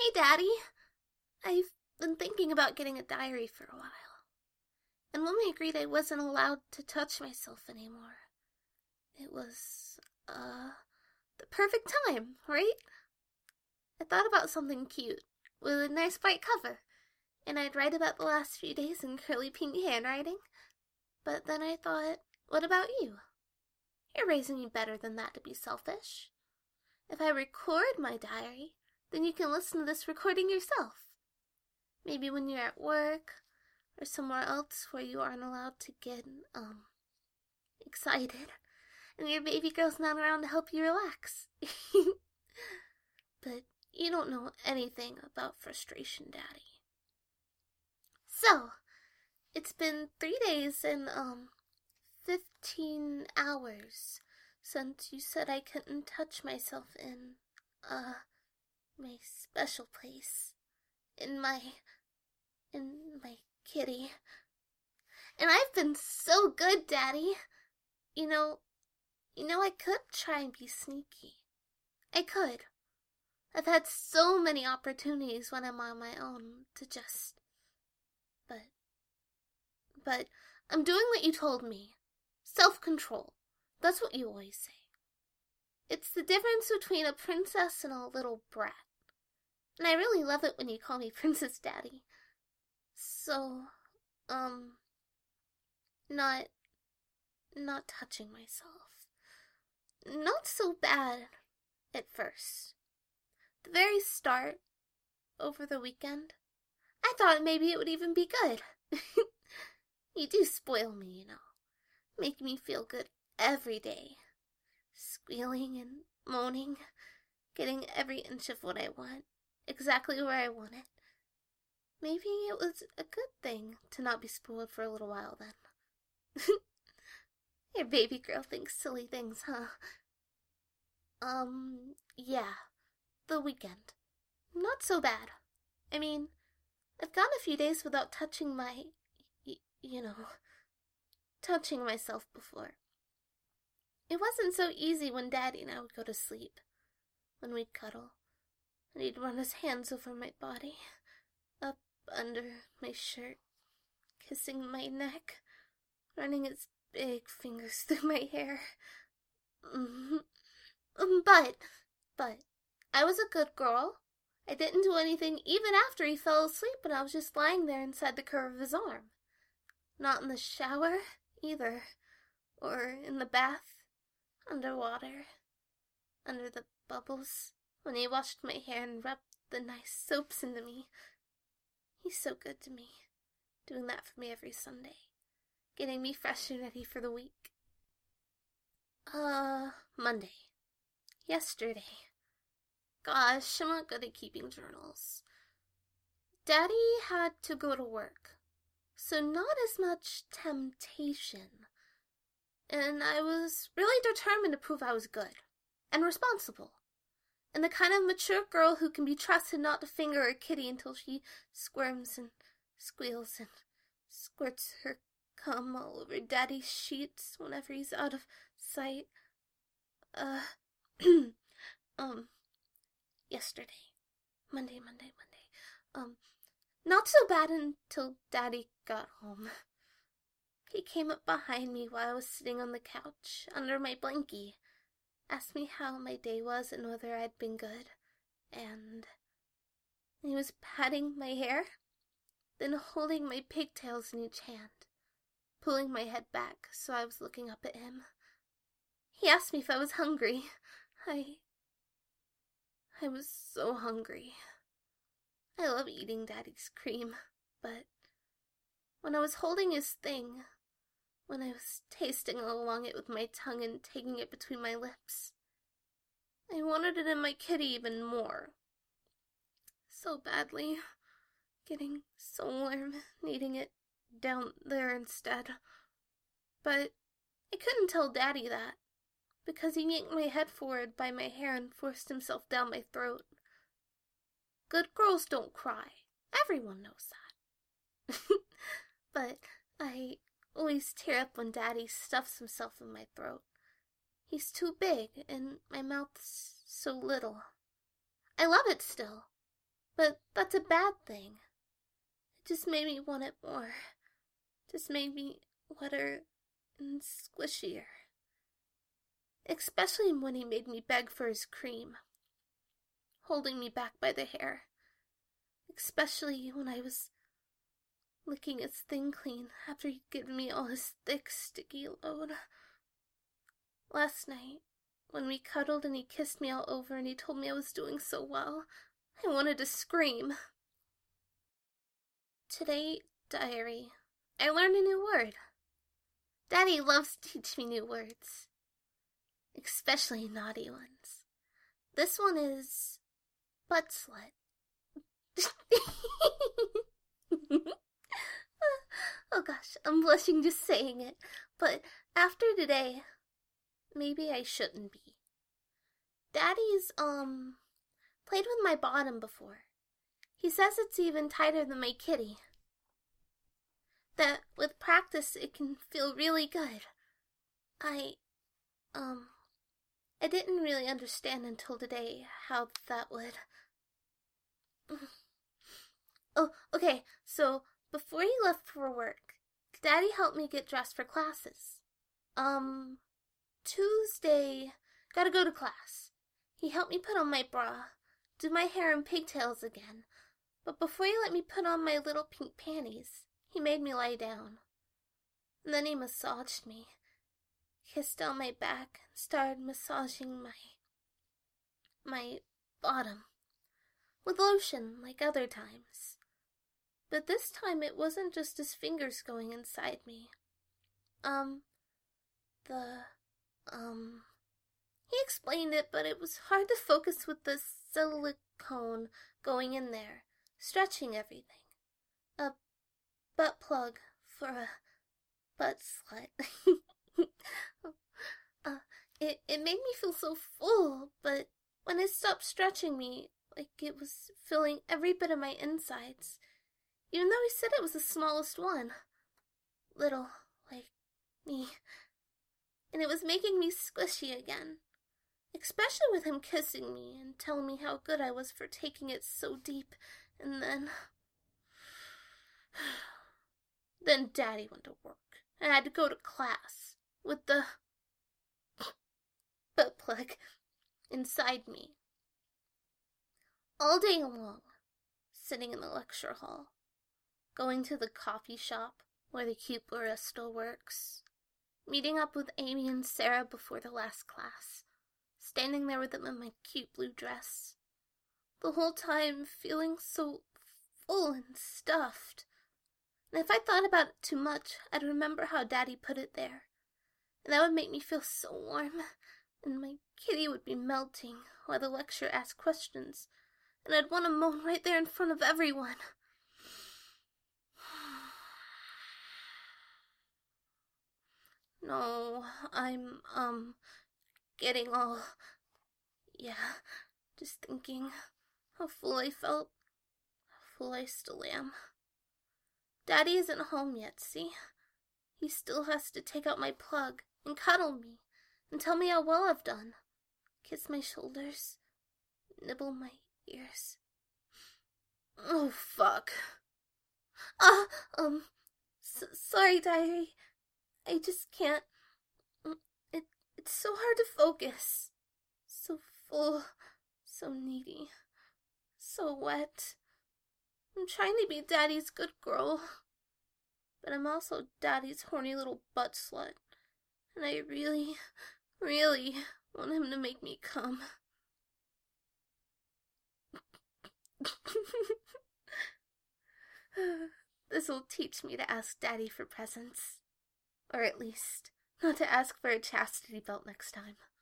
Hey, Daddy. I've been thinking about getting a diary for a while. And when we agreed I wasn't allowed to touch myself anymore, it was, the perfect time, right? I thought about something cute, with a nice bright cover, and I'd write about the last few days in curly pink handwriting. But then I thought, what about you? You're raising me better than that to be selfish. If I record my diary, then you can listen to this recording yourself. Maybe when you're at work, or somewhere else where you aren't allowed to get, excited, and your baby girl's not around to help you relax. But you don't know anything about frustration, Daddy. So, it's been 3 days and, 15 hours since you said I couldn't touch myself in, my special place. In my kitty. And I've been so good, Daddy. You know, I could try and be sneaky. I could. I've had so many opportunities when I'm on my own to just... But I'm doing what you told me. Self-control. That's what you always say. It's the difference between a princess and a little brat. And I really love it when you call me Princess Daddy. So, not touching myself. Not so bad at first. The very start, over the weekend, I thought maybe it would even be good. You do spoil me, you know. Make me feel good every day. Squealing and moaning, getting every inch of what I want, exactly where I want it. Maybe it was a good thing to not be spoiled for a little while then. Your baby girl thinks silly things, huh? Yeah, the weekend. Not so bad. I mean, I've gone a few days without touching touching myself before. It wasn't so easy when Daddy and I would go to sleep, when we'd cuddle, and he'd run his hands over my body, up under my shirt, kissing my neck, running his big fingers through my hair. But, I was a good girl. I didn't do anything even after he fell asleep and I was just lying there inside the curve of his arm. Not in the shower, either, or in the bath, underwater, under the bubbles, when he washed my hair and rubbed the nice soaps into me. He's so good to me, doing that for me every Sunday, getting me fresh and ready for the week. Monday. Yesterday. Gosh, I'm not good at keeping journals. Daddy had to go to work, so not as much temptation. And I was really determined to prove I was good and responsible, and the kind of mature girl who can be trusted not to finger her kitty until she squirms and squeals and squirts her cum all over Daddy's sheets whenever he's out of sight. Yesterday. Monday. Not so bad until Daddy got home. He came up behind me while I was sitting on the couch, under my blankie, asked me how my day was and whether I'd been good, and he was patting my hair, then holding my pigtails in each hand, pulling my head back so I was looking up at him. He asked me if I was hungry. I was so hungry. I love eating Daddy's cream, but when I was holding his thing, when I was tasting along it with my tongue and taking it between my lips, I wanted it in my kitty even more. So badly. Getting so warm, needing it down there instead. But I couldn't tell Daddy that, because he yanked my head forward by my hair and forced himself down my throat. Good girls don't cry. Everyone knows that. But I always tear up when Daddy stuffs himself in my throat. He's too big, and my mouth's so little. I love it still, But that's a bad thing. It just made me want it more. Just made me wetter and squishier. Especially when he made me beg for his cream, holding me back by the hair. Especially when I was licking his thing clean after he'd given me all his thick, sticky load. Last night, when we cuddled and he kissed me all over and he told me I was doing so well, I wanted to scream. Today, diary, I learned a new word. Daddy loves to teach me new words, especially naughty ones. This one is butt slut. Oh gosh, I'm blushing just saying it, but after today, maybe I shouldn't be. Daddy's, played with my bottom before. He says it's even tighter than my kitty. That with practice it can feel really good. I didn't really understand until today how that would... Oh, okay, so before he left for work, Daddy helped me get dressed for classes. Tuesday, gotta go to class. He helped me put on my bra, do my hair in pigtails again, but before he let me put on my little pink panties, he made me lie down. And then he massaged me, kissed down my back, and started massaging my bottom, with lotion like other times. But this time it wasn't just his fingers going inside me. He explained it, but it was hard to focus with the silicone going in there, stretching everything. A butt plug for a butt slut. It made me feel so full, but when it stopped stretching me, like it was filling every bit of my insides, even though he said it was the smallest one. Little, like me. And it was making me squishy again. Especially with him kissing me and telling me how good I was for taking it so deep, and then... Then Daddy went to work, and I had to go to class with the butt plug inside me. All day long, sitting in the lecture hall, going to the coffee shop where the cute barista works, meeting up with Amy and Sarah before the last class, standing there with them in my cute blue dress, the whole time feeling so full and stuffed. And if I thought about it too much, I'd remember how Daddy put it there, and that would make me feel so warm, and my kitty would be melting while the lecturer asked questions, and I'd want to moan right there in front of everyone. No, I'm, getting all... Yeah, just thinking how full I felt, how full I still am. Daddy isn't home yet, see? He still has to take out my plug and cuddle me and tell me how well I've done. Kiss my shoulders, nibble my ears. Oh, fuck. Sorry, diary. I just can't. It's so hard to focus. So full, so needy, so wet. I'm trying to be Daddy's good girl, but I'm also Daddy's horny little butt slut, and I really, really want him to make me come. This'll teach me to ask Daddy for presents. Or at least, not to ask for a chastity belt next time.